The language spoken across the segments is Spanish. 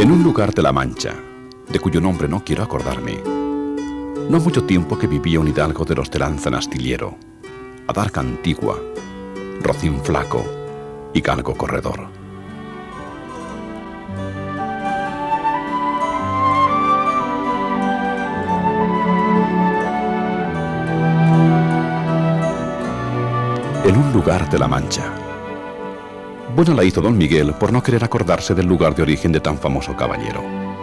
En un lugar de La Mancha, de cuyo nombre no quiero acordarme, no mucho tiempo que vivía un hidalgo de los de Lanzan Astillero, Adarca Antigua, Rocín Flaco y Galgo Corredor. En un lugar de La Mancha. Buena la hizo don Miguel por no querer acordarse del lugar de origen de tan famoso caballero.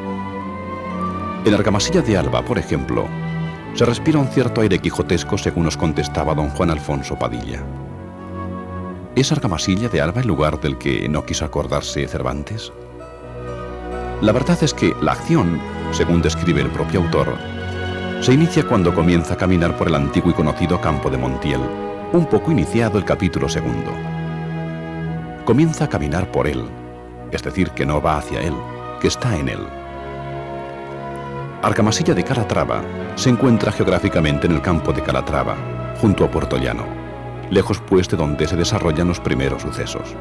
En Argamasilla de Alba, por ejemplo, se respira un cierto aire quijotesco, según nos contestaba don Juan Alfonso Padilla. ¿Es Argamasilla de Alba el lugar del que no quiso acordarse Cervantes? La verdad es que la acción, según describe el propio autor, se inicia cuando comienza a caminar por el antiguo y conocido campo de Montiel, un poco iniciado el capítulo 2. Comienza a caminar por él, es decir, que no va hacia él, que está en él. Argamasilla de Calatrava se encuentra geográficamente en el campo de Calatrava, junto a Puerto Llano, lejos pues de donde se desarrollan los primeros sucesos.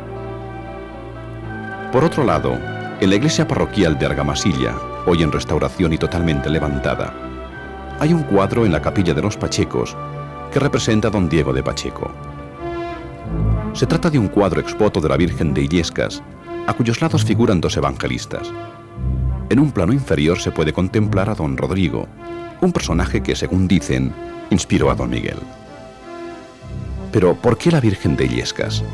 Por otro lado, en la iglesia parroquial de Argamasilla, hoy en restauración y totalmente levantada, hay un cuadro en la capilla de los Pachecos que representa a don Diego de Pacheco. Se trata de un cuadro exvoto de la Virgen de Illescas, a cuyos lados figuran dos evangelistas. En un plano inferior se puede contemplar a don Rodrigo, un personaje que, según dicen, inspiró a don Miguel. Pero, ¿por qué la Virgen de Illescas?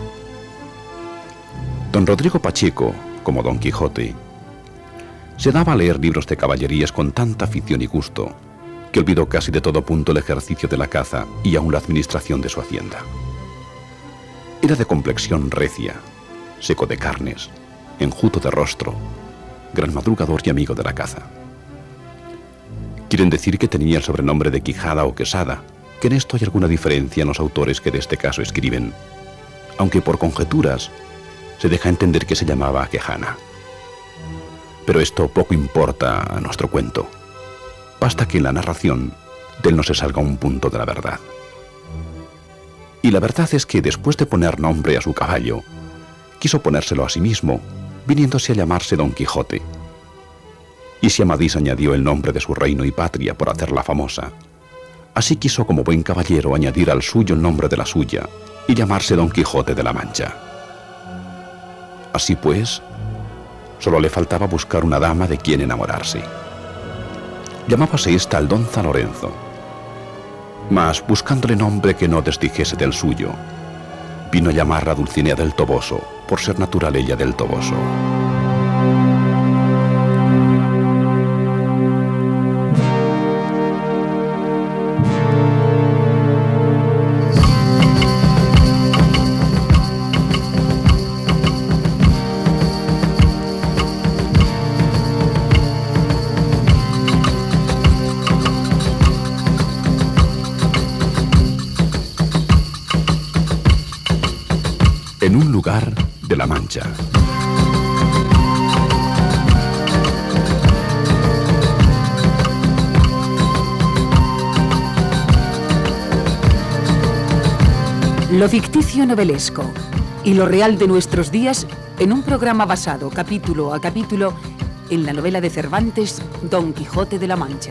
Don Rodrigo Pacheco, como don Quijote, se daba a leer libros de caballerías con tanta afición y gusto, que olvidó casi de todo punto el ejercicio de la caza y aún la administración de su hacienda. Era de complexión recia, seco de carnes, enjuto de rostro, gran madrugador y amigo de la caza. Quieren decir que tenía el sobrenombre de Quijada o Quesada, que en esto hay alguna diferencia en los autores que de este caso escriben, aunque por conjeturas se deja entender que se llamaba Quejana. Pero esto poco importa a nuestro cuento. Basta que en la narración de él no se salga un punto de la verdad. Y la verdad es que después de poner nombre a su caballo, quiso ponérselo a sí mismo, viniéndose a llamarse Don Quijote. Y si Amadís añadió el nombre de su reino y patria por hacerla famosa, así quiso como buen caballero añadir al suyo el nombre de la suya y llamarse Don Quijote de la Mancha. Así pues, solo le faltaba buscar una dama de quien enamorarse. Llamábase esta Aldonza Lorenzo, mas buscándole nombre que no desdijese del suyo, vino a llamarla Dulcinea del Toboso, por ser natural ella del Toboso. En un lugar de La Mancha. Lo ficticio novelesco y lo real de nuestros días en un programa basado capítulo a capítulo en la novela de Cervantes, Don Quijote de la Mancha.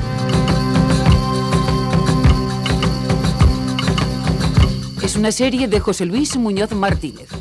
Es una serie de José Luis Muñoz Martínez.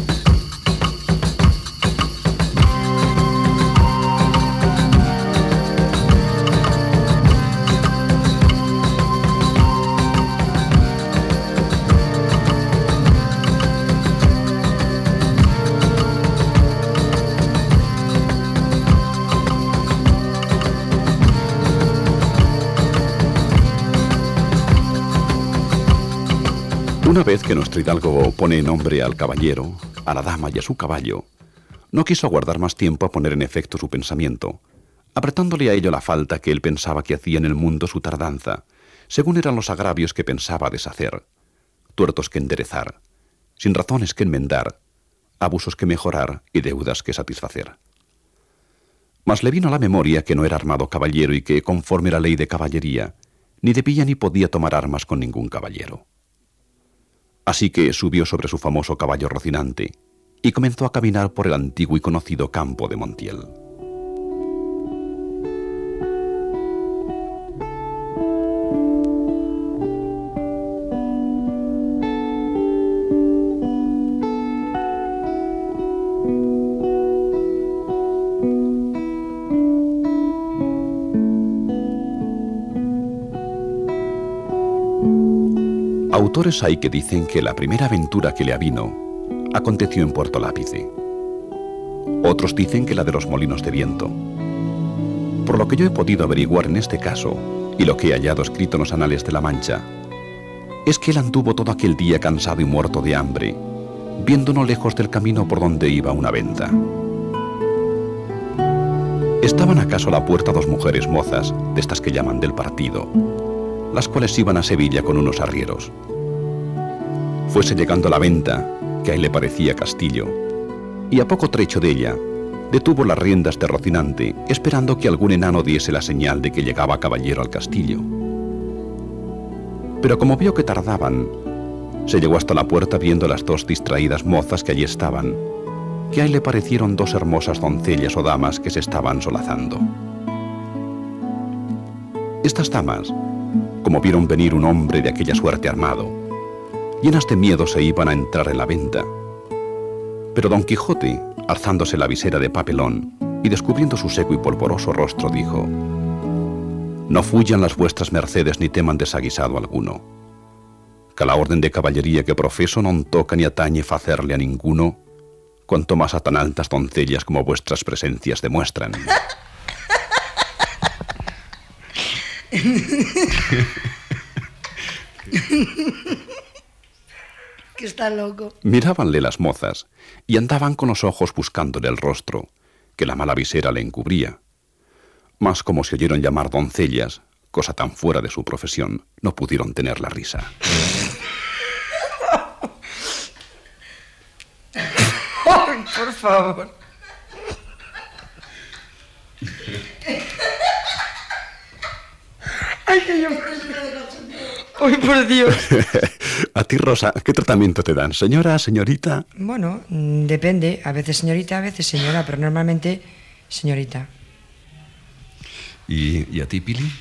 Una vez que nuestro hidalgo pone nombre al caballero, a la dama y a su caballo, no quiso aguardar más tiempo a poner en efecto su pensamiento, apretándole a ello la falta que él pensaba que hacía en el mundo su tardanza, según eran los agravios que pensaba deshacer, tuertos que enderezar, sin razones que enmendar, abusos que mejorar y deudas que satisfacer. Mas le vino a la memoria que no era armado caballero y que, conforme la ley de caballería, ni debía ni podía tomar armas con ningún caballero. Así que subió sobre su famoso caballo Rocinante y comenzó a caminar por el antiguo y conocido campo de Montiel. Autores hay que dicen que la primera aventura que le avino aconteció en Puerto Lápice. Otros dicen que la de los molinos de viento. Por lo que yo he podido averiguar en este caso, y lo que he hallado escrito en los anales de la Mancha, es que él anduvo todo aquel día cansado y muerto de hambre, viendo no lejos del camino por donde iba una venta. Estaban acaso a la puerta dos mujeres mozas, de estas que llaman del partido, las cuales iban a Sevilla con unos arrieros. Fuese llegando a la venta, que ahí le parecía castillo, y a poco trecho de ella, detuvo las riendas de Rocinante, esperando que algún enano diese la señal de que llegaba caballero al castillo. Pero como vio que tardaban, se llegó hasta la puerta viendo las dos distraídas mozas que allí estaban, que ahí le parecieron dos hermosas doncellas o damas que se estaban solazando. Estas damas, como vieron venir un hombre de aquella suerte armado, llenas de miedo se iban a entrar en la venta. Pero Don Quijote, alzándose la visera de papelón y descubriendo su seco y polvoroso rostro, dijo: «No fuyan las vuestras mercedes ni teman desaguisado alguno, que a la orden de caballería que profeso non toca ni atañe facerle a ninguno, cuanto más a tan altas doncellas como vuestras presencias demuestran». Que está loco. Mirábanle las mozas y andaban con los ojos buscándole el rostro, que la mala visera le encubría. Mas como se oyeron llamar doncellas, cosa tan fuera de su profesión, no pudieron tener la risa. Ay, por favor. Ay, que yo... Ay, por Dios. A ti, Rosa, ¿qué tratamiento te dan? ¿Señora, señorita? Bueno, depende. A veces señorita, a veces señora, pero normalmente señorita. ¿Y a ti, Pili?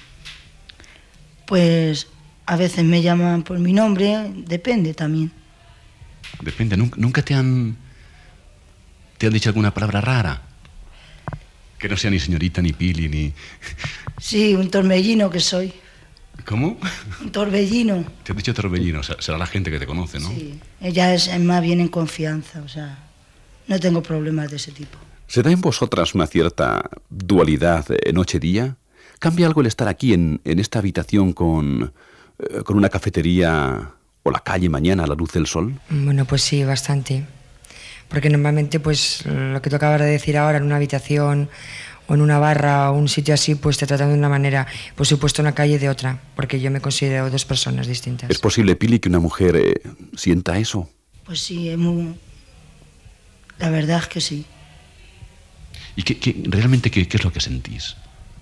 Pues a veces me llaman por mi nombre, depende también. Depende. ¿Nunca te han dicho alguna palabra rara? Que no sea ni señorita, ni Pili, ni... Sí, un torbellino que soy. ¿Cómo? Un torbellino. Te has dicho torbellino, será la gente que te conoce, ¿no? Sí, ella es más bien en confianza, o sea, no tengo problemas de ese tipo. ¿Se da en vosotras una cierta dualidad noche-día? ¿Cambia algo el estar aquí en esta habitación con una cafetería o la calle mañana a la luz del sol? Bueno, pues sí, bastante. Porque normalmente, pues, lo que tú acabas de decir ahora, en una habitación o en una barra o un sitio así, pues te tratan de una manera, por supuesto, una calle de otra, porque yo me considero dos personas distintas. ¿Es posible, Pili, que una mujer sienta eso? Pues sí, es muy... La verdad es que sí. ¿Y realmente qué es lo que sentís?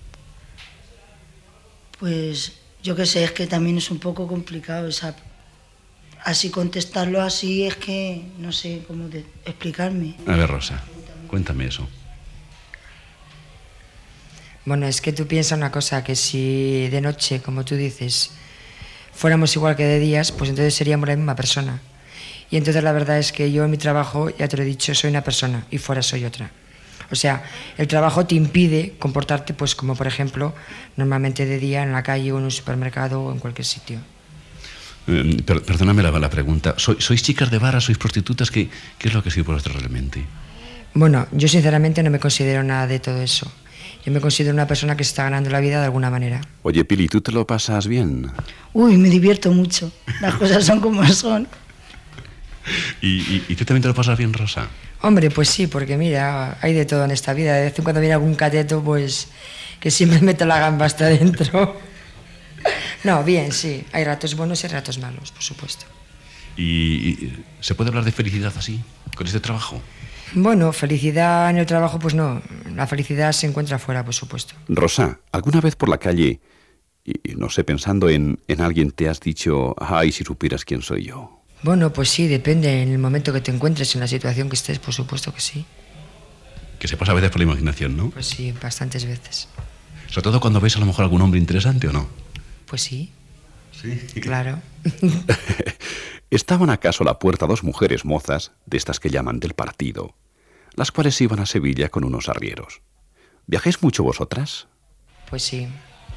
Pues yo qué sé, es que también es un poco complicado así contestarlo así, es que no sé cómo explicarme. A ver, Rosa, cuéntame eso. Bueno, es que tú piensas una cosa, que si de noche, como tú dices, fuéramos igual que de días, pues entonces seríamos la misma persona. Y entonces la verdad es que yo en mi trabajo, ya te lo he dicho, soy una persona y fuera soy otra. O sea, el trabajo te impide comportarte pues como, por ejemplo, normalmente de día en la calle o en un supermercado o en cualquier sitio. Perdóname la pregunta. ¿Sois chicas de barra, sois prostitutas? ¿Qué es lo que sois vosotros realmente? Bueno, yo sinceramente no me considero nada de todo eso. Yo me considero una persona que se está ganando la vida de alguna manera. Oye, Pili, ¿tú te lo pasas bien? Uy, me divierto mucho. Las cosas son como son. ¿Y tú también te lo pasas bien, Rosa? Hombre, pues sí, porque mira, hay de todo en esta vida. De vez en cuando viene algún cateto, pues, que siempre mete la gamba hasta adentro. No, bien, sí. Hay ratos buenos y ratos malos, por supuesto. ¿Y se puede hablar de felicidad así, con este trabajo? Bueno, felicidad en el trabajo, pues no. La felicidad se encuentra fuera, por supuesto. Rosa, ¿alguna vez por la calle, y no sé, pensando en alguien, te has dicho, ay, si supieras quién soy yo? Bueno, pues sí, depende. En el momento que te encuentres, en la situación que estés, por supuesto que sí. Que se pasa a veces por la imaginación, ¿no? Pues sí, bastantes veces. Sobre todo cuando ves a lo mejor algún hombre interesante, ¿o no? Pues sí. Sí. Claro. ¿Estaban acaso a la puerta dos mujeres mozas, de estas que llaman del partido, las cuales iban a Sevilla con unos arrieros? ¿Viajáis mucho vosotras? Pues sí.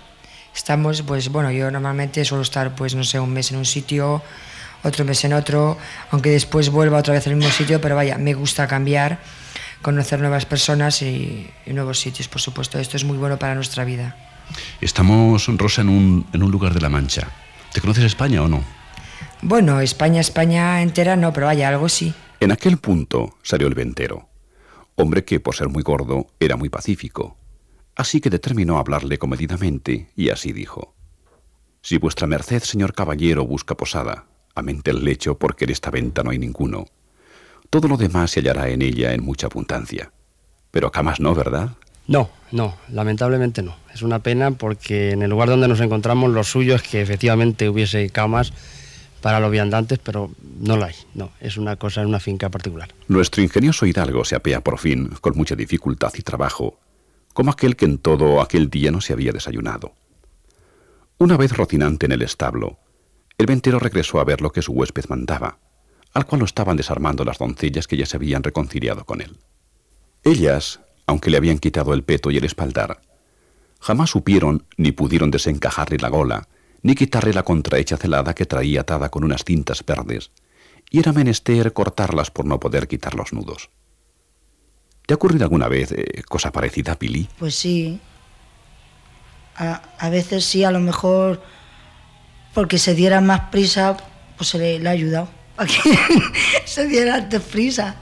Estamos, pues bueno, yo normalmente suelo estar, pues no sé, un mes en un sitio, otro mes en otro, aunque después vuelva otra vez al mismo sitio, pero vaya, me gusta cambiar, conocer nuevas personas y nuevos sitios, por supuesto. Esto es muy bueno para nuestra vida. Estamos, Rosa, en un lugar de La Mancha. ¿Te conoces España o no? Bueno, España entera no, pero vaya, algo sí. En aquel punto salió el ventero, hombre que, por ser muy gordo, era muy pacífico. Así que determinó hablarle comedidamente y así dijo: «Si vuestra merced, señor caballero, busca posada, amente el lecho, porque en esta venta no hay ninguno. Todo lo demás se hallará en ella en mucha abundancia. Pero camas no, ¿verdad?» No, lamentablemente no. Es una pena porque en el lugar donde nos encontramos lo suyo es que efectivamente hubiese camas para los viandantes, pero no lo hay. No, es una finca particular. Nuestro ingenioso hidalgo se apea por fin, con mucha dificultad y trabajo, como aquel que en todo aquel día no se había desayunado. Una vez Rocinante en el establo, el ventero regresó a ver lo que su huésped mandaba, al cual lo estaban desarmando las doncellas que ya se habían reconciliado con él. Ellas, aunque le habían quitado el peto y el espaldar, jamás supieron ni pudieron desencajarle la gola, ni quitarle la contrahecha celada que traía atada con unas cintas verdes, y era menester cortarlas por no poder quitar los nudos. ¿Te ha ocurrido alguna vez cosa parecida, Pili? Pues sí. A veces sí, a lo mejor porque se diera más prisa, pues se le ha ayudado a que se diera antes prisa.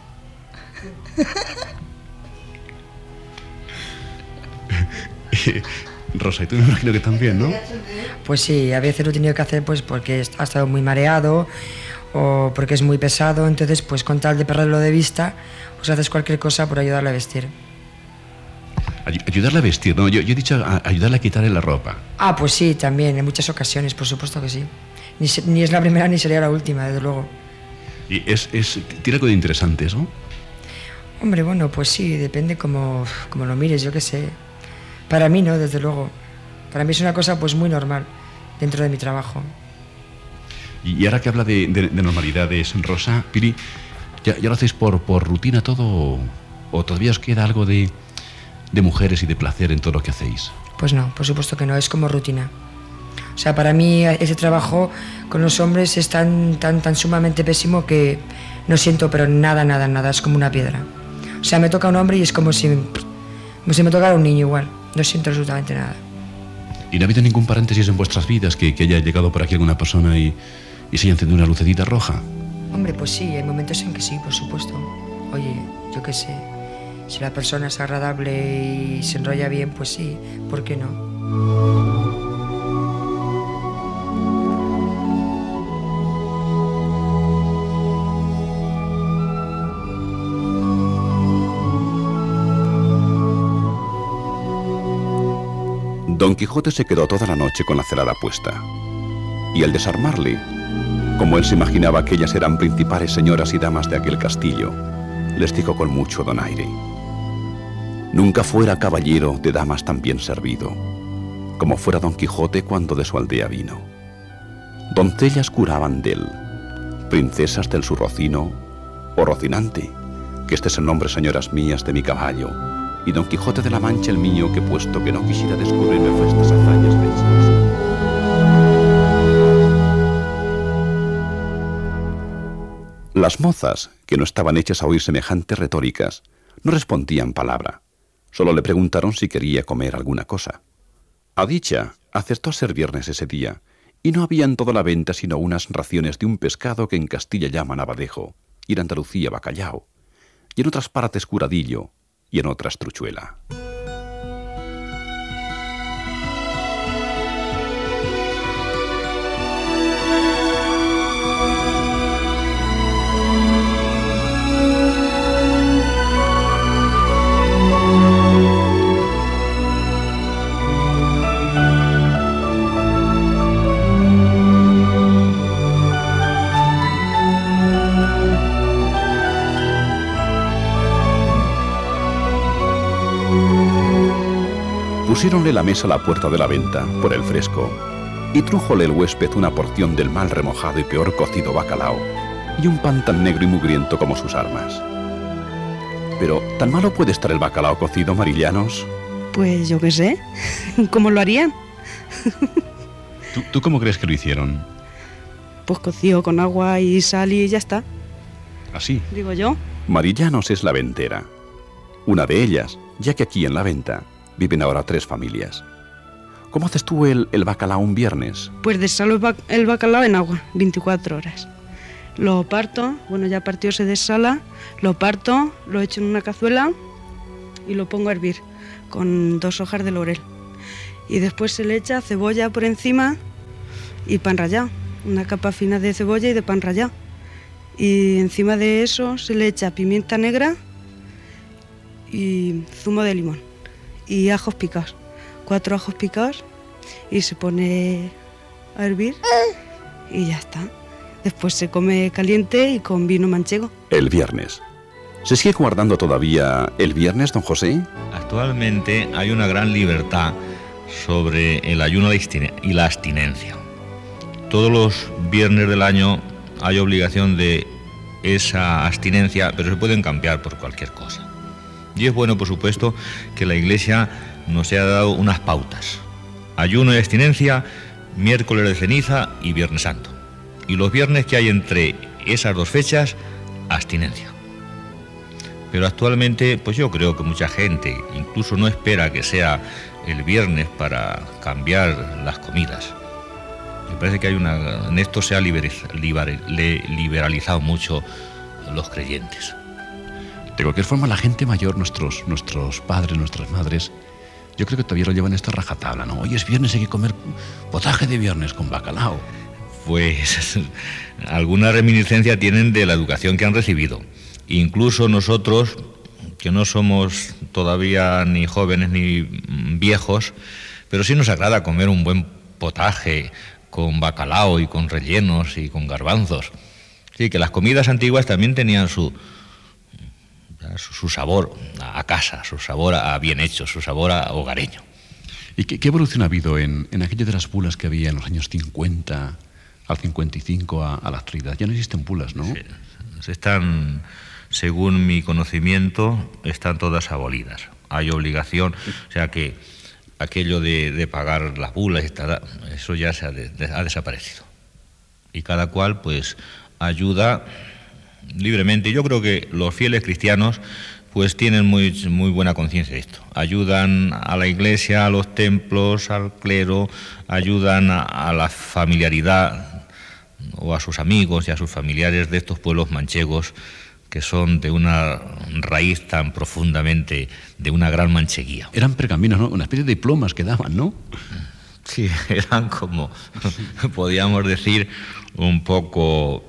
Rosa, y tú me imagino que también, ¿no? Pues sí, a veces lo he tenido que hacer pues porque ha estado muy mareado o porque es muy pesado, entonces pues con tal de perderlo de vista, pues haces cualquier cosa por ayudarle a vestir. Ayudarle a vestir, ¿no? Yo he dicho ayudarle a quitarle la ropa. Ah, pues sí, también, en muchas ocasiones, por supuesto que sí. Ni es la primera ni sería la última, desde luego. Y tiene algo de interesante eso. Hombre, bueno, pues sí, depende como lo mires, yo qué sé. Para mí no, desde luego. Para mí es una cosa pues muy normal dentro de mi trabajo. Y ahora que habla de normalidades, Rosa, Pili, ¿ya lo hacéis por rutina todo o todavía os queda algo de mujeres y de placer en todo lo que hacéis? Pues no, por supuesto que no, es como rutina. O sea, para mí ese trabajo con los hombres es tan sumamente pésimo que no siento pero nada, es como una piedra. O sea, me toca un hombre y es como si me tocara un niño igual, no siento absolutamente nada. ¿Y no ha habido ningún paréntesis en vuestras vidas que haya llegado por aquí alguna persona y se haya encendido una lucecita roja? Hombre, pues sí, hay momentos en que sí, por supuesto. Oye, yo qué sé, si la persona es agradable y se enrolla bien, pues sí, ¿por qué no? Don Quijote se quedó toda la noche con la celada puesta, y al desarmarle, como él se imaginaba que ellas eran principales señoras y damas de aquel castillo, les dijo con mucho donaire: «Nunca fuera caballero de damas tan bien servido, como fuera Don Quijote cuando de su aldea vino. Doncellas curaban de él, princesas del su Rocino, o Rocinante, que este es el nombre, señoras mías, de mi caballo, y Don Quijote de la Mancha el mío, que puesto que no quisiera descubrirme vuestras hazañas vencidas». Las mozas, que no estaban hechas a oír semejantes retóricas, no respondían palabra, solo le preguntaron si quería comer alguna cosa. A dicha, acertó a ser viernes ese día, y no había en toda la venta sino unas raciones de un pescado que en Castilla llaman abadejo, y en Andalucía bacallao, y en otras partes curadillo, y en otras truchuela. Pusiéronle la mesa a la puerta de la venta, por el fresco, y trújole el huésped una porción del mal remojado y peor cocido bacalao, y un pan tan negro y mugriento como sus armas. Pero, ¿tan malo puede estar el bacalao cocido, Marillanos? Pues yo qué sé, ¿cómo lo harían? ¿Tú cómo crees que lo hicieron? Pues cocido con agua y sal y ya está, Así. digo yo. Marillanos es la ventera. Una de ellas, ya que aquí en la venta viven ahora 3 familias. ¿Cómo haces tú el bacalao un viernes? Pues desalo el bacalao en agua, 24 horas. Lo parto, bueno, ya partido se desala, lo parto, lo echo en una cazuela y lo pongo a hervir con 2 hojas de laurel. Y después se le echa cebolla por encima y pan rallado, una capa fina de cebolla y de pan rallado. Y encima de eso se le echa pimienta negra y zumo de limón y ajos picados, 4 ajos picados, y se pone a hervir y ya está. Después se come caliente y con vino manchego. El viernes. ¿Se sigue guardando todavía el viernes, don José? Actualmente hay una gran libertad sobre el ayuno y la abstinencia. Todos los viernes del año hay obligación de esa abstinencia, pero se pueden cambiar por cualquier cosa. Y es bueno, por supuesto, que la Iglesia nos haya dado unas pautas. Ayuno y abstinencia, miércoles de ceniza y Viernes Santo. Y los viernes que hay entre esas 2 fechas, abstinencia. Pero actualmente, pues yo creo que mucha gente incluso no espera que sea el viernes para cambiar las comidas. Me parece que en esto se ha liberalizado mucho los creyentes. De cualquier forma, la gente mayor, nuestros padres, nuestras madres, yo creo que todavía lo llevan esta rajatabla, ¿no? Hoy es viernes, hay que comer potaje de viernes con bacalao. Pues alguna reminiscencia tienen de la educación que han recibido. Incluso nosotros, que no somos todavía ni jóvenes ni viejos, pero sí nos agrada comer un buen potaje con bacalao y con rellenos y con garbanzos. Sí, que las comidas antiguas también tenían su sabor a casa, su sabor a bien hecho, su sabor a hogareño. ¿Y qué evolución ha habido en aquello de las bulas que había en los años 50 al 55 a la actualidad? Ya no existen bulas, ¿no? Sí, están, según mi conocimiento, están todas abolidas. Hay obligación, o sea que aquello de pagar las bulas, eso ya ha desaparecido. Y cada cual pues ayuda libremente. Yo creo que los fieles cristianos pues tienen muy buena conciencia de esto. Ayudan a la iglesia, a los templos, al clero, ayudan a la familiaridad o a sus amigos y a sus familiares de estos pueblos manchegos que son de una raíz tan profundamente, de una gran mancheguía. Eran pergaminos, ¿no? Una especie de diplomas que daban, ¿no? Sí, eran como, podríamos decir, un poco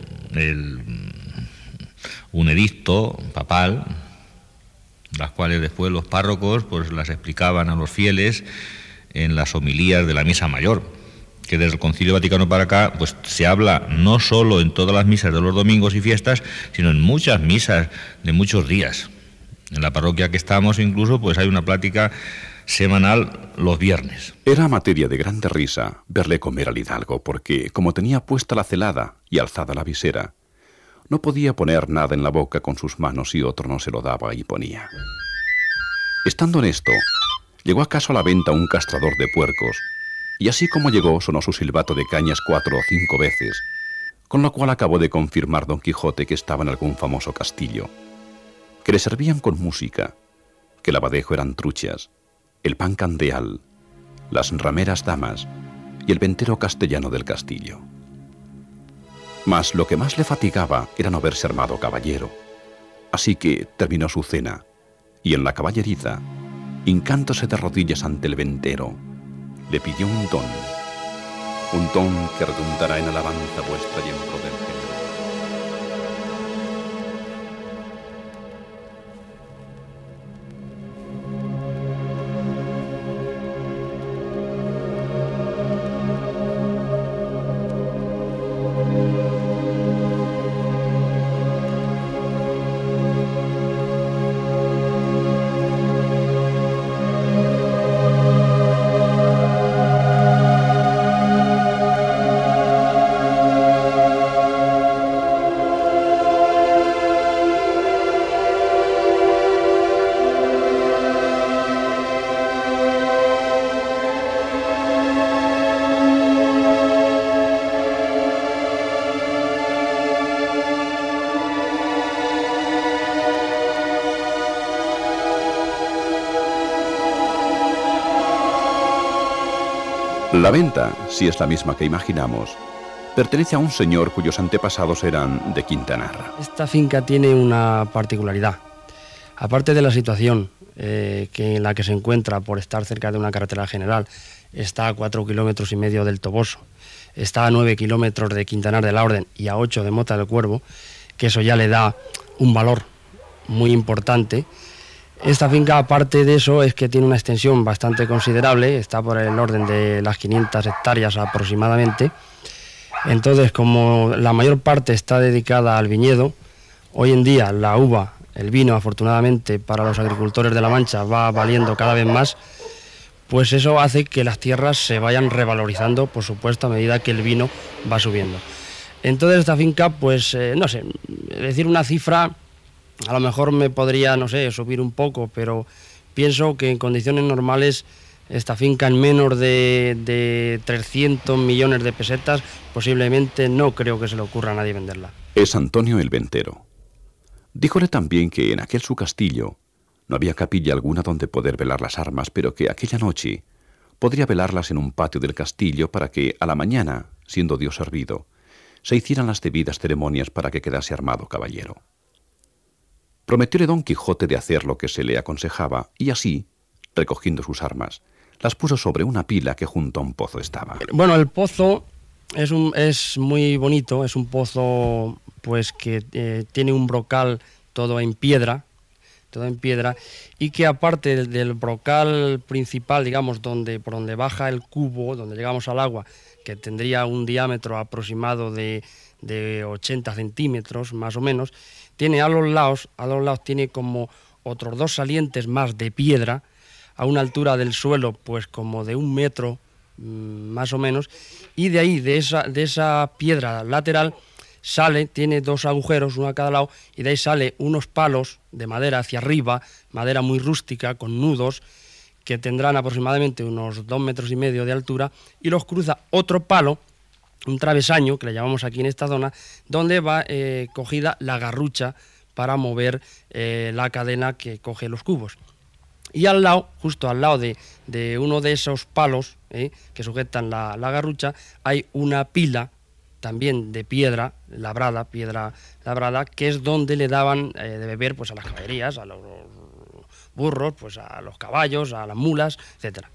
un edicto papal, las cuales después los párrocos pues las explicaban a los fieles en las homilías de la misa mayor, que desde el Concilio Vaticano para acá pues se habla no solo en todas las misas de los domingos y fiestas, sino en muchas misas de muchos días. En la parroquia que estamos incluso pues hay una plática semanal los viernes. Era materia de grande risa verle comer al hidalgo, porque como tenía puesta la celada y alzada la visera, no podía poner nada en la boca con sus manos y otro no se lo daba y ponía. Estando en esto, llegó acaso a la venta un castrador de puercos, y así como llegó sonó su silbato de cañas 4 o 5 veces, con lo cual acabó de confirmar don Quijote que estaba en algún famoso castillo, que le servían con música, que el abadejo eran truchas, el pan candeal, las rameras damas y el ventero castellano del castillo. Mas lo que más le fatigaba era no haberse armado caballero, así que terminó su cena, y en la caballeriza, hincándose de rodillas ante el ventero, le pidió un don que redundará en alabanza vuestra y en pro del género. La venta, si es la misma que imaginamos, pertenece a un señor cuyos antepasados eran de Quintanar. Esta finca tiene una particularidad. Aparte de la situación en la que se encuentra por estar cerca de una carretera general, está a 4,5 kilómetros del Toboso, está a 9 kilómetros de Quintanar de la Orden y a 8 de Mota del Cuervo, que eso ya le da un valor muy importante. Esta finca, aparte de eso, es que tiene una extensión bastante considerable, está por el orden de las 500 hectáreas aproximadamente. Entonces, como la mayor parte está dedicada al viñedo, hoy en día la uva, el vino, afortunadamente para los agricultores de La Mancha, va valiendo cada vez más, pues eso hace que las tierras se vayan revalorizando, por supuesto, a medida que el vino va subiendo. Entonces esta finca, pues, no sé, decir una cifra, a lo mejor me podría, no sé, subir un poco, pero pienso que en condiciones normales esta finca en menos de 300 millones de pesetas, posiblemente no creo que se le ocurra a nadie venderla. Es Antonio el Ventero. Díjole también que en aquel su castillo no había capilla alguna donde poder velar las armas, pero que aquella noche podría velarlas en un patio del castillo para que a la mañana, siendo Dios servido, se hicieran las debidas ceremonias para que quedase armado caballero. Prometióle Don Quijote de hacer lo que se le aconsejaba, y así, recogiendo sus armas, las puso sobre una pila que junto a un pozo estaba. Bueno, el pozo es muy bonito, es un pozo pues que tiene un brocal todo en piedra, y que aparte del brocal principal, digamos, por donde baja el cubo, donde llegamos al agua, que tendría un diámetro aproximado de 80 centímetros más o menos, tiene a los lados tiene como otros 2 salientes más de piedra, a una altura del suelo pues como de 1 metro más o menos, y de ahí, de esa piedra lateral, tiene 2 agujeros, uno a cada lado, y de ahí sale unos palos de madera hacia arriba, madera muy rústica, con nudos, que tendrán aproximadamente unos 2,5 metros de altura, y los cruza otro palo, un travesaño, que le llamamos aquí en esta zona, donde va cogida la garrucha para mover la cadena que coge los cubos. Y al lado, justo al lado de uno de esos palos que sujetan la garrucha, hay una pila también de piedra labrada, que es donde le daban de beber pues a las caballerías, a los burros, pues a los caballos, a las mulas, etcétera.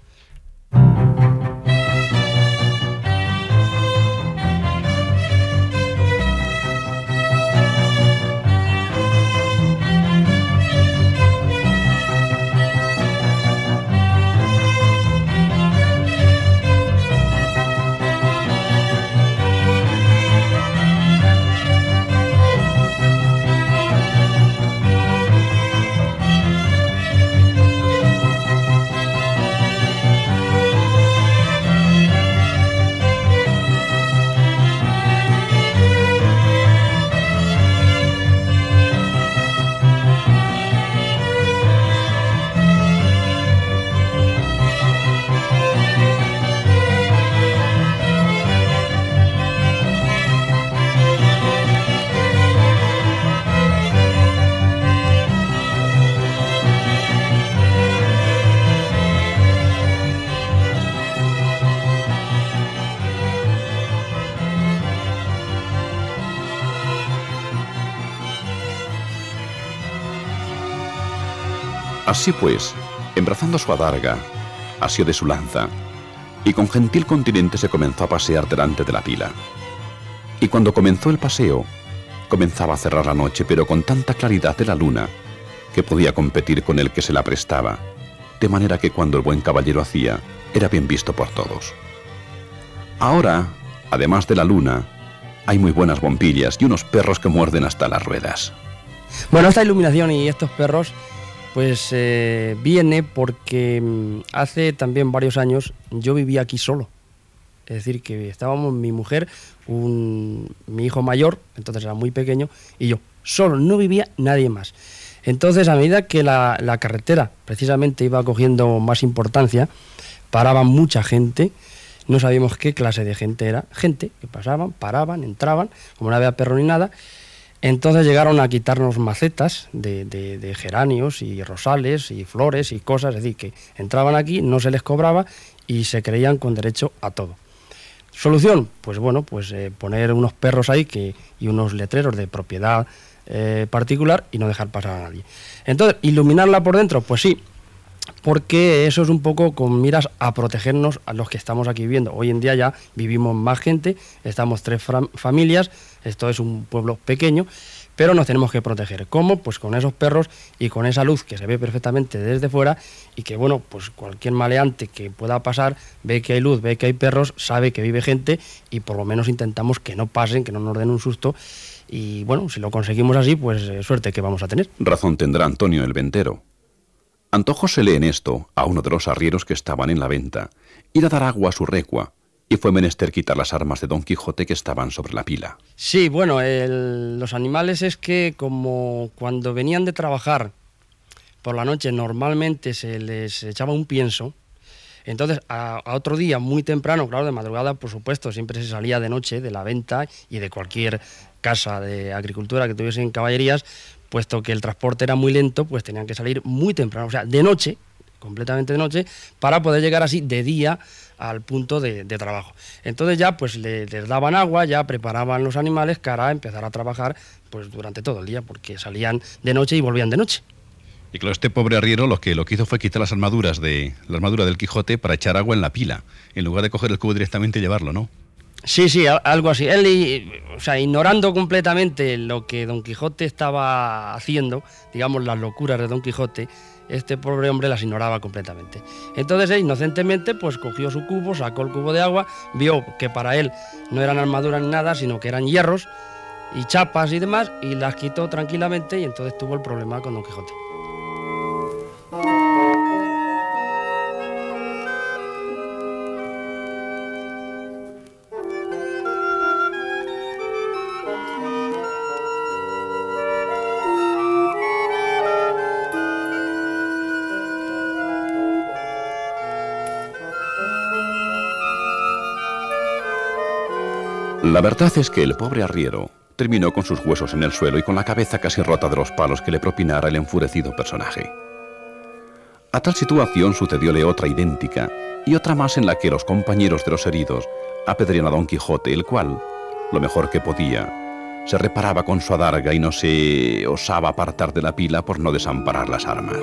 Así pues, embrazando su adarga, asió de su lanza, y con gentil continente se comenzó a pasear delante de la pila. Y cuando comenzó el paseo, comenzaba a cerrar la noche, pero con tanta claridad de la luna, que podía competir con el que se la prestaba, de manera que cuando el buen caballero hacía, era bien visto por todos. Ahora, además de la luna, hay muy buenas bombillas y unos perros que muerden hasta las ruedas. Bueno, esta iluminación y estos perros pues viene porque hace también varios años yo vivía aquí solo. Es decir, que estábamos mi mujer, mi hijo mayor, entonces era muy pequeño, y yo solo, no vivía nadie más. Entonces, a medida que la carretera precisamente iba cogiendo más importancia, paraba mucha gente, no sabíamos qué clase de gente era, gente que pasaban, paraban, entraban, como no había perro ni nada. Entonces llegaron a quitarnos macetas de geranios y rosales y flores y cosas, es decir, que entraban aquí, no se les cobraba y se creían con derecho a todo. Solución, pues bueno, poner unos perros ahí y unos letreros de propiedad particular y no dejar pasar a nadie. Entonces, iluminarla por dentro, pues sí, porque eso es un poco con miras a protegernos a los que estamos aquí viviendo. Hoy en día ya vivimos más gente, estamos 3 familias, esto es un pueblo pequeño, pero nos tenemos que proteger. ¿Cómo? Pues con esos perros y con esa luz que se ve perfectamente desde fuera y que, bueno, pues cualquier maleante que pueda pasar ve que hay luz, ve que hay perros, sabe que vive gente y por lo menos intentamos que no pasen, que no nos den un susto. Y bueno, si lo conseguimos así, pues suerte que vamos a tener. Razón tendrá Antonio el ventero. Antojo se lee en esto a uno de los arrieros que estaban en la venta, ir a dar agua a su recua, y fue menester quitar las armas de Don Quijote que estaban sobre la pila. Sí, bueno, los animales es que como cuando venían de trabajar por la noche normalmente se les echaba un pienso, entonces a otro día muy temprano, claro, de madrugada por supuesto, siempre se salía de noche de la venta y de cualquier casa de agricultura que tuviesen caballerías, puesto que el transporte era muy lento, pues tenían que salir muy temprano, o sea, de noche, completamente de noche, para poder llegar así de día al punto de trabajo. Entonces ya pues les daban agua, ya preparaban los animales para empezar a trabajar pues durante todo el día, porque salían de noche y volvían de noche. Y claro, este pobre arriero lo que hizo fue quitar la armadura del Quijote para echar agua en la pila, en lugar de coger el cubo directamente y llevarlo, ¿no? Sí, algo así. Él, ignorando completamente lo que Don Quijote estaba haciendo, digamos las locuras de Don Quijote, este pobre hombre las ignoraba completamente. Entonces él inocentemente pues cogió su cubo, sacó el cubo de agua, vio que para él no eran armaduras ni nada, sino que eran hierros y chapas y demás, y las quitó tranquilamente y entonces tuvo el problema con Don Quijote. La verdad es que el pobre arriero terminó con sus huesos en el suelo y con la cabeza casi rota de los palos que le propinara el enfurecido personaje. A tal situación sucedióle otra idéntica y otra más en la que los compañeros de los heridos apedrearon a Don Quijote, el cual, lo mejor que podía, se reparaba con su adarga y no se osaba apartar de la pila por no desamparar las armas.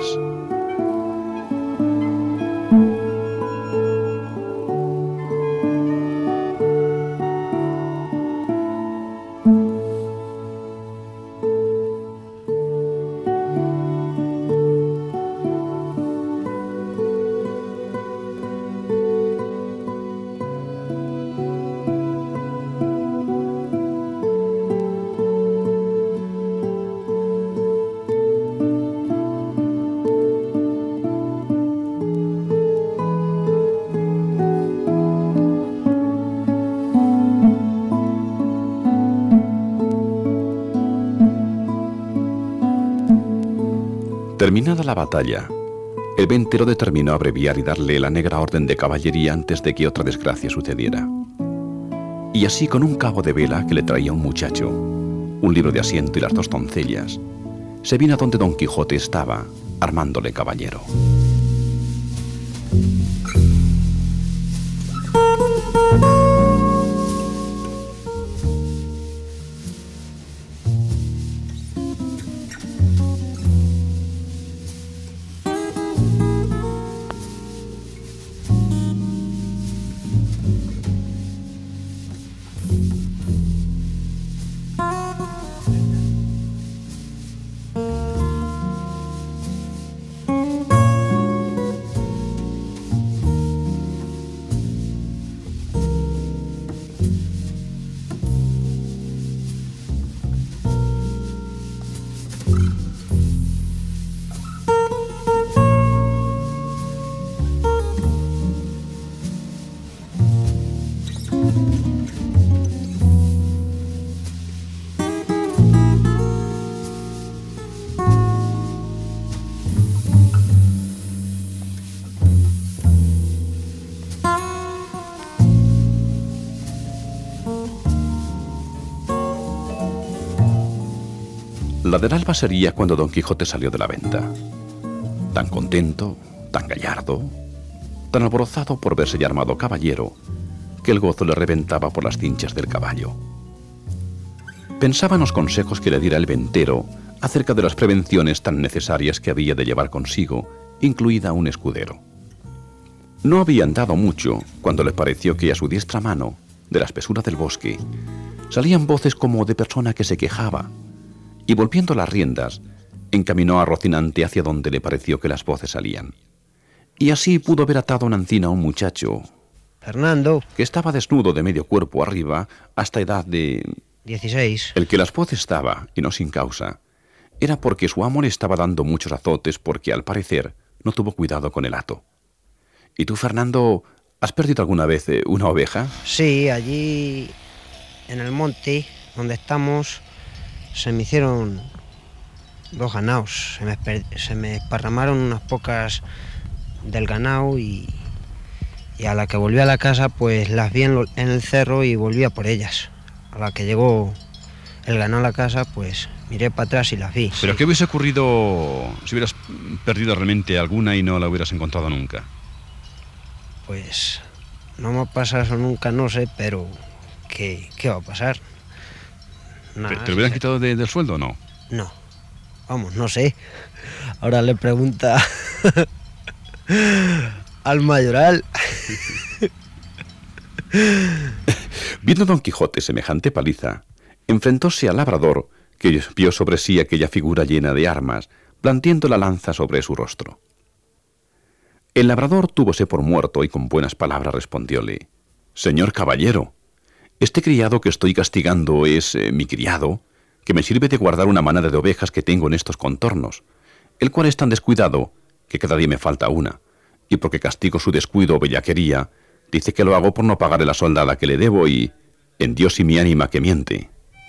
Terminada la batalla, el ventero determinó abreviar y darle la negra orden de caballería antes de que otra desgracia sucediera. Y así, con un cabo de vela que le traía un muchacho, un libro de asiento y las 2 doncellas, se vino a donde Don Quijote estaba, armándole caballero. La del alba sería cuando Don Quijote salió de la venta. Tan contento, tan gallardo, tan alborozado por verse ya armado caballero, que el gozo le reventaba por las cinchas del caballo. Pensaba en los consejos que le diera el ventero acerca de las prevenciones tan necesarias que había de llevar consigo, incluida un escudero. No había andado mucho cuando le pareció que a su diestra mano, de la espesura del bosque, salían voces como de persona que se quejaba, y volviendo las riendas, encaminó a Rocinante hacia donde le pareció que las voces salían. Y así pudo ver atado a una encina a un muchacho, Fernando, que estaba desnudo de medio cuerpo arriba hasta edad de... 16. El que las voces daba, y no sin causa, era porque su amo le estaba dando muchos azotes porque, al parecer, no tuvo cuidado con el hato. ¿Y tú, Fernando, has perdido alguna vez una oveja? Sí, allí en el monte donde estamos se me hicieron 2 ganados. Se me esparramaron unas pocas del ganado y a la que volví a la casa pues las vi en el cerro y volví a por ellas. A la que llegó el ganado a la casa pues miré para atrás y las vi. ¿Pero sí. qué hubiese ocurrido si hubieras perdido realmente alguna y no la hubieras encontrado nunca? Pues no me ha pasado eso nunca, no sé, pero ¿qué va a pasar? Nada, ¿Te lo hubieran quitado del sueldo o no? No, vamos, no sé. Ahora le pregunta al mayoral. Viendo Don Quijote semejante paliza, enfrentóse al labrador, que vio sobre sí aquella figura llena de armas, blandiendo la lanza sobre su rostro. El labrador túvose por muerto y con buenas palabras respondióle: «Señor caballero, este criado que estoy castigando es mi criado, que me sirve de guardar una manada de ovejas que tengo en estos contornos, el cual es tan descuidado que cada día me falta una, y porque castigo su descuido o bellaquería, dice que lo hago por no pagarle la soldada que le debo y, en Dios y mi ánima que miente».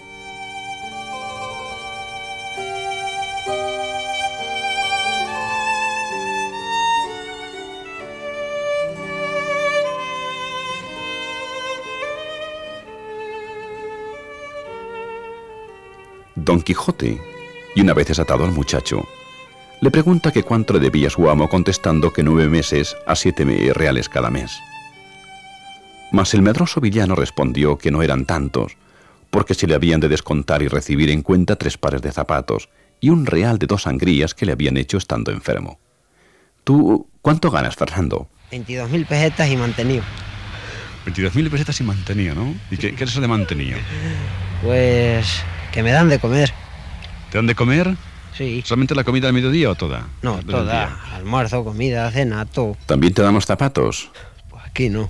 Don Quijote, y una vez desatado al muchacho, le pregunta que cuánto le debía su amo, contestando que 9 meses a 7 reales cada mes. Mas el medroso villano respondió que no eran tantos, porque se le habían de descontar y recibir en cuenta 3 pares de zapatos y 1 real de 2 sangrías que le habían hecho estando enfermo. ¿Tú cuánto ganas, Fernando? 22.000 pesetas y mantenido. 22.000 pesetas y mantenido, ¿no? ¿Y qué es eso de mantenido? Pues que me dan de comer. ¿Te dan de comer? Sí. ¿Solamente la comida al mediodía o toda? No, Del toda. día. Almuerzo, comida, cena, todo. ¿También te dan los zapatos? Pues aquí no.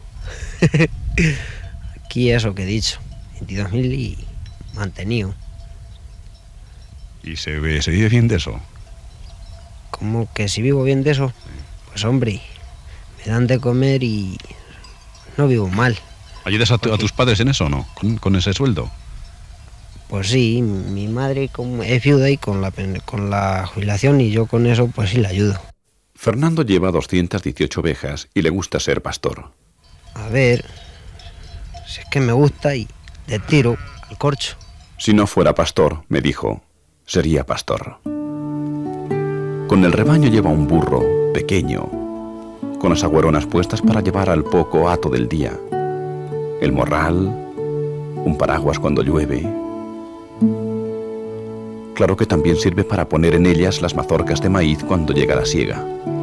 Aquí eso que he dicho. 22.000 y mantenido. ¿Y se vive bien de eso? ¿Cómo que si vivo bien de eso? Pues hombre, me dan de comer y no vivo mal. ¿Ayudas a tus padres en eso o no? ¿Con ese sueldo? Pues sí, mi madre es viuda y con la jubilación y yo con eso pues sí la ayudo. Fernando lleva 218 ovejas y le gusta ser pastor. A ver, si es que me gusta y de tiro al corcho. Si no fuera pastor, me dijo, sería pastor. Con el rebaño lleva un burro pequeño, con las agüeronas puestas para llevar al poco hato del día, el morral, un paraguas cuando llueve. Claro que también sirve para poner en ellas las mazorcas de maíz cuando llega la siega.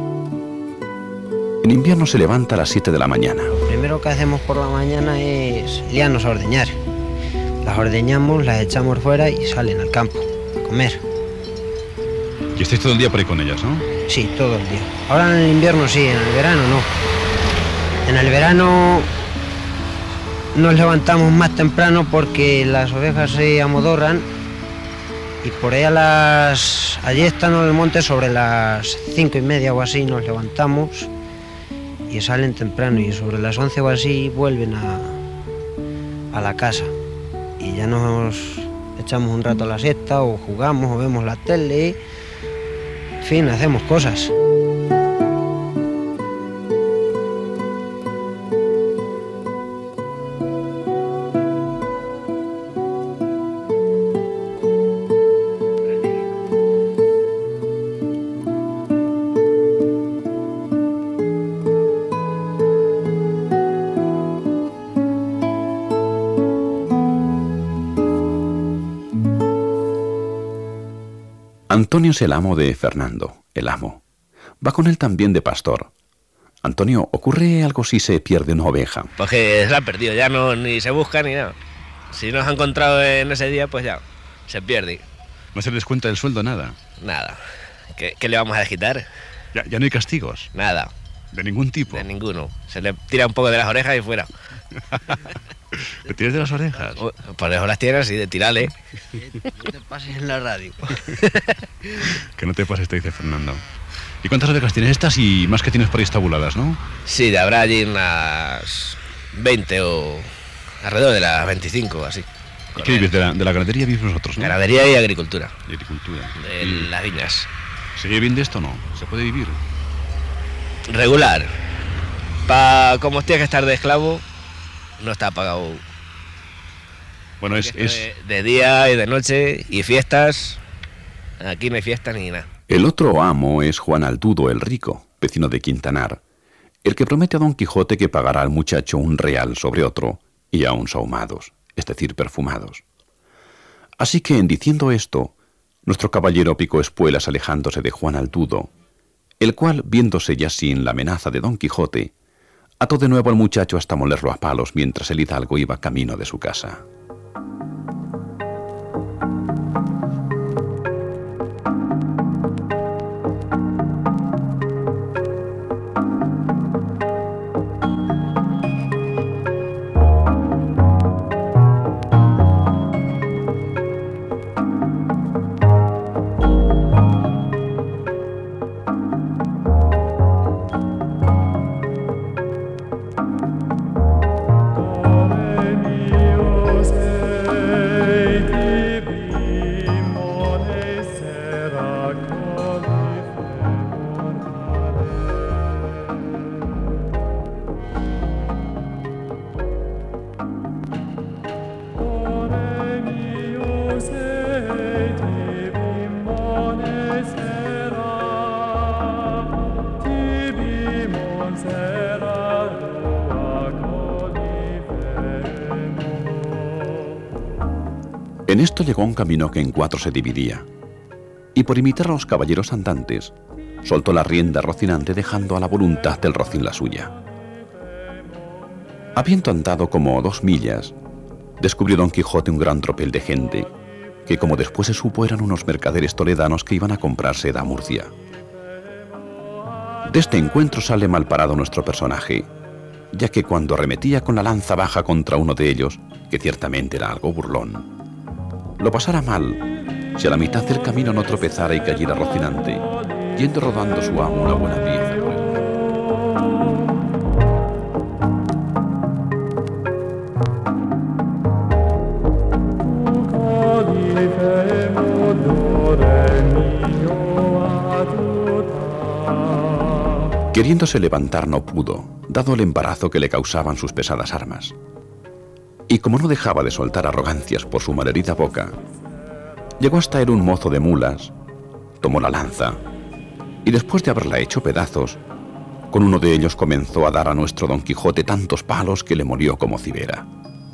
En invierno se levanta a las 7 de la mañana. Lo primero que hacemos por la mañana es liarnos a ordeñar. Las ordeñamos, las echamos fuera y salen al campo a comer. Y estáis todo el día por ahí con ellas, ¿no? Sí, todo el día. Ahora en el invierno sí, en el verano no. En el verano nos levantamos más temprano porque las ovejas se amodorran y por ahí allí están en el monte sobre las 5:30 o así nos levantamos y salen temprano y sobre las 11 o así vuelven a la casa y ya nos echamos un rato a la siesta o jugamos o vemos la tele, en fin, hacemos cosas. Antonio es el amo de Fernando, el amo. Va con él también de pastor. Antonio, ¿ocurre algo si se pierde una oveja? Pues que se la han perdido, ya no ni se busca ni nada. Si no se ha encontrado en ese día, pues ya, se pierde. ¿No se les cuenta el sueldo nada? Nada. ¿Qué le vamos a desquitar? Ya no hay castigos. Nada. ¿De ningún tipo? De ninguno. Se le tira un poco de las orejas y fuera. ¿Le tiras de las orejas? Por eso las tienes y de tirarle. No te pases en la radio. Que no te pases, te dice Fernando. ¿Y cuántas ovejas tienes estas y más que tienes por ahí estabuladas, no? Sí, habrá allí unas 20 o alrededor de las 25, así. ¿Y qué vives? De la ganadería vivís vosotros, ¿no? Ganadería y agricultura. Y agricultura. De las viñas. ¿Se vive bien de esto o no? ¿Se puede vivir? Regular. Como tienes que estar de esclavo, no está pagado. Bueno, es de día y de noche y fiestas. Aquí no hay fiestas ni nada. El otro amo es Juan Aldudo el Rico, vecino de Quintanar, el que promete a Don Quijote que pagará al muchacho un real sobre otro y aún sahumados, es decir, perfumados. Así que, en diciendo esto, nuestro caballero picó espuelas alejándose de Juan Aldudo, el cual, viéndose ya sin la amenaza de Don Quijote, ató de nuevo al muchacho hasta molerlo a palos mientras el hidalgo iba camino de su casa. En esto llegó un camino que en cuatro se dividía, y por imitar a los caballeros andantes, soltó la rienda a Rocinante dejando a la voluntad del Rocín la suya. Habiendo andado como 2 millas, descubrió Don Quijote un gran tropel de gente, que como después se supo eran unos mercaderes toledanos que iban a comprar seda a Murcia. De este encuentro sale mal parado nuestro personaje, ya que cuando arremetía con la lanza baja contra uno de ellos, que ciertamente era algo burlón, lo pasara mal si a la mitad del camino no tropezara y cayera Rocinante, yendo rodando su amo una buena pieza por el Queriéndose levantar no pudo, dado el embarazo que le causaban sus pesadas armas. Y como no dejaba de soltar arrogancias por su malherida boca, llegó hasta él un mozo de mulas, tomó la lanza, y después de haberla hecho pedazos, con uno de ellos comenzó a dar a nuestro Don Quijote tantos palos que le molió como cibera.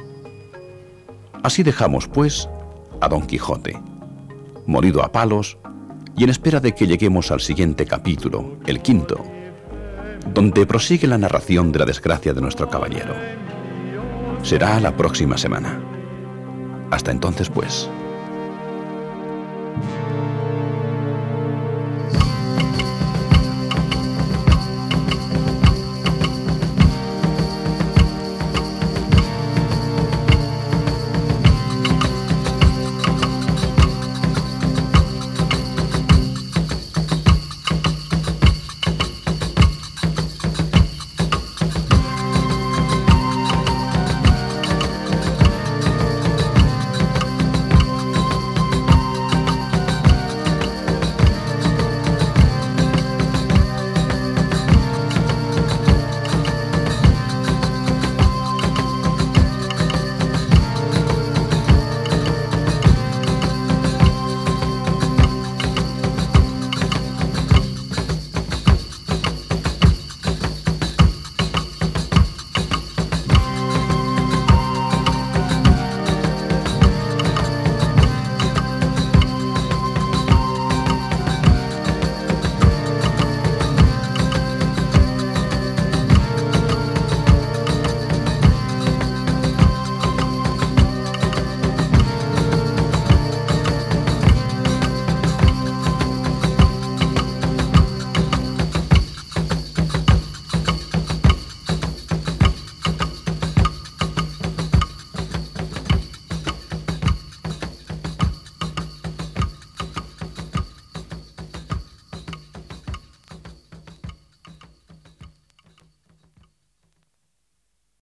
Así dejamos, pues, a Don Quijote, molido a palos, y en espera de que lleguemos al siguiente capítulo, el 5, donde prosigue la narración de la desgracia de nuestro caballero. Será la próxima semana. Hasta entonces, pues.